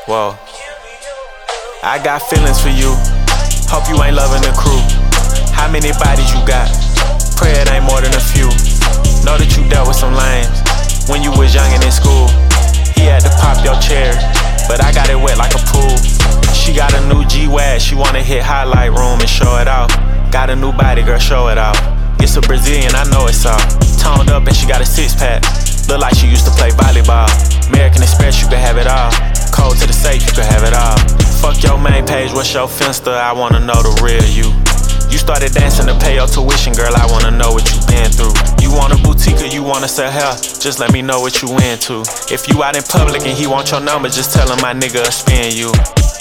Whoa. I got feelings for you. Hope you ain't loving the crew. How many bodies you got? Pray it ain't more than a few. Know that you dealt with some lames when you was young and in school. He had to pop your chair, but I got it wet like a pool. She got a new G-Wag, she wanna hit highlight room and show it out. Got a new body, girl, show it out. It's a Brazilian, I know it's all. Toned up and she got a six-pack. Look like she used to play volleyball. American Express, you can have it all. Code to the safe, you can have it all. Fuck your main page, what's your Finsta? I wanna know the real you. You started dancing to pay your tuition, girl, I wanna know what you been through. You want a boutique or you wanna sell hair? Just let me know what you into. If you out in public and he want your number, just tell him my nigga spin you.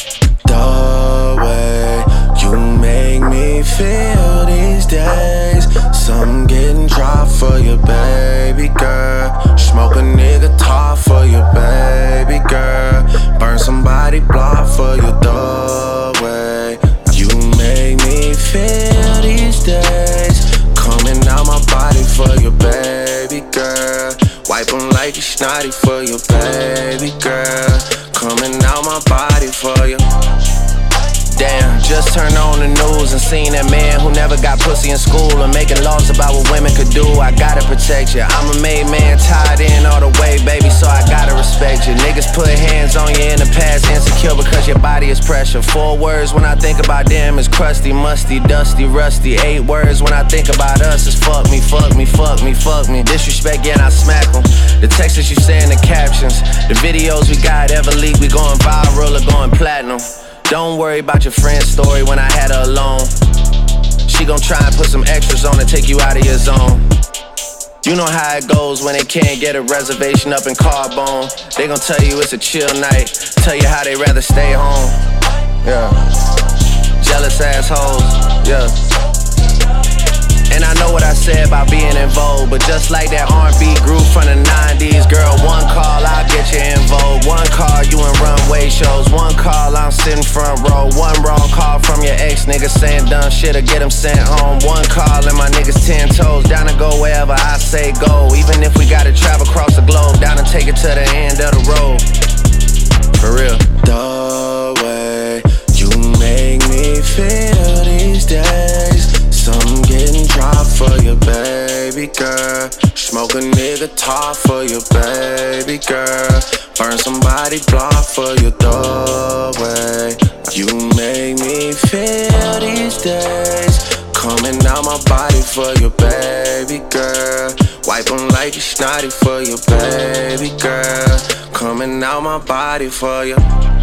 The way you make me feel these days, something getting dry for you, baby girl. Smoke a nigga top for you, baby girl. Burn somebody block for you, the way you make me feel these days. Coming out my body for you, baby girl. Wipe 'em like it's snotty for you, baby girl. Coming out my body for you. Damn, just turned on the news and seen that man who never got pussy in school and making laws about what women could do. I gotta protect you. I'm a made man, tied in all the way, baby, so I gotta respect you. Niggas put hands on you in the past, insecure because your body is pressure. 4 words when I think about them is crusty, musty, dusty, rusty. 8 words when I think about us is fuck me, fuck me, fuck me, fuck me. Disrespect, yeah, and I smack them. The texts you say in the captions, the videos we got ever leaked, we going viral or going platinum. Don't worry about your friend's story when I had her alone. She gon' try and put some extras on and take you out of your zone. You know how it goes when they can't get a reservation up in Carbone. They gon' tell you it's a chill night, tell you how they rather stay home. Yeah. Jealous assholes, yeah. And I know what I said about being in vogue, but just like that R&B group from the 90s, girl, one call, I'll get you in vogue. One call, you in runway shows. One call, I'm sitting front row. One wrong call from your ex, nigga saying dumb shit or get him sent home. One call and my niggas 10 toes, down to go wherever I say go. Even if we gotta travel across the globe, down to take it to the end of the road. For real. The way you make me feel these days, something getting dry for you, baby girl. Smoke a nigga top for you, baby girl. Burn somebody block for you, the way you make me feel these days. Coming out my body for you, baby girl. Wipe 'em like it's snotty for you, baby girl. Coming out my body for you.